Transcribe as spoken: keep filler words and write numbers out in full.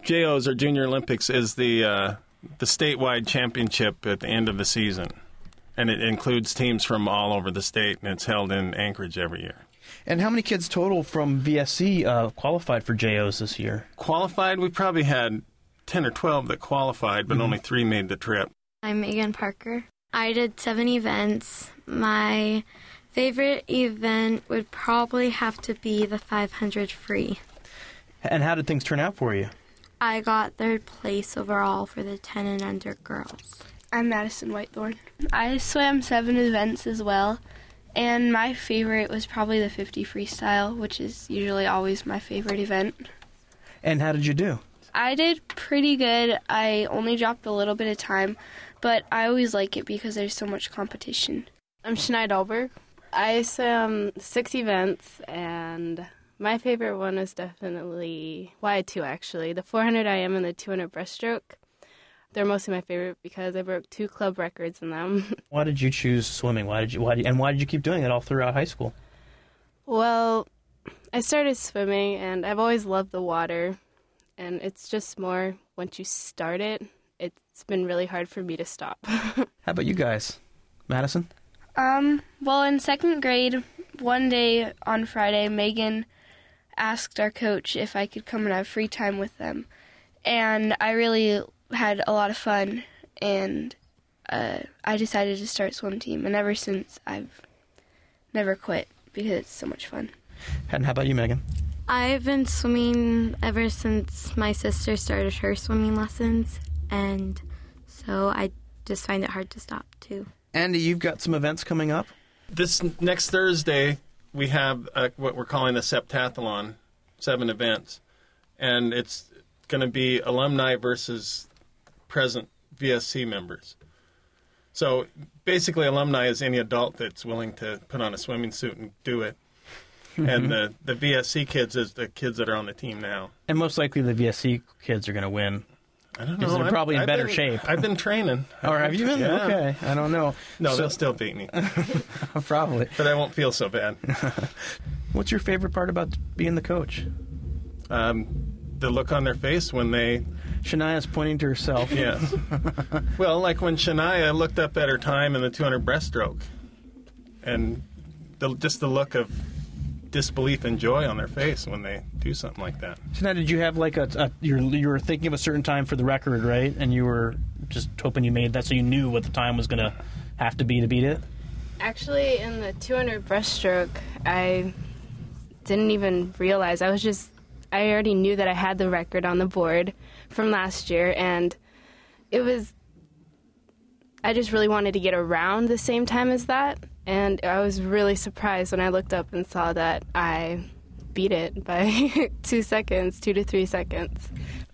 J Os, or Junior Olympics, is the uh, the statewide championship at the end of the season. And it includes teams from all over the state, and it's held in Anchorage every year. And how many kids total from V S C uh, qualified for J Os this year? Qualified? We probably had ten or twelve that qualified, but mm-hmm. only three made the trip. I'm Megan Parker. I did seven events. My favorite event would probably have to be the five hundred free. And how did things turn out for you? I got third place overall for the ten and under girls. I'm Madison Whitethorn. I swam seven events as well, and my favorite was probably the fifty freestyle, which is usually always my favorite event. And how did you do? I did pretty good. I only dropped a little bit of time, but I always like it because there's so much competition. I'm Shania Dahlberg. I swam six events, and my favorite one was definitely, well, I had two actually, the four hundred I M and the two hundred breaststroke. They're mostly my favorite because I broke two club records in them. Why did you choose swimming? Why did you? Why did, and why did you keep doing it all throughout high school? Well, I started swimming, and I've always loved the water, and it's just more once you start it, it's been really hard for me to stop. How about you guys, Madison? Um. Well, in second grade, one day on Friday, Megan asked our coach if I could come and have free time with them, and I really had a lot of fun, and uh, I decided to start swim team, and ever since I've never quit because it's so much fun. And how about you, Megan? I've been swimming ever since my sister started her swimming lessons, and so I just find it hard to stop too. Andy, you've got some events coming up? This next Thursday, we have uh, what we're calling a septathlon, seven events, and it's going to be alumni versus present V S C members. So basically, alumni is any adult that's willing to put on a swimming suit and do it. Mm-hmm. And the, the V S C kids is the kids that are on the team now. And most likely the V S C kids are going to win. I don't know. Because they're I've, probably in I've better been, shape. I've been training. Or have you been? Yeah. Okay. I don't know. No, so, they'll still beat me. Probably. But I won't feel so bad. What's your favorite part about being the coach? Um, the look on their face when they... Shania's pointing to herself. Yes. Well, like when Shania looked up at her time in the two hundred breaststroke, and the, just the look of disbelief and joy on their face when they do something like that. Shania, did you have like a, a you're, you were thinking of a certain time for the record, right? And you were just hoping you made that, so you knew what the time was going to have to be to beat it? Actually, in the two hundred breaststroke, I didn't even realize. I was just, I already knew that I had the record on the board from last year, and it was, I just really wanted to get around the same time as that, and I was really surprised when I looked up and saw that I beat it by two seconds, two to three seconds.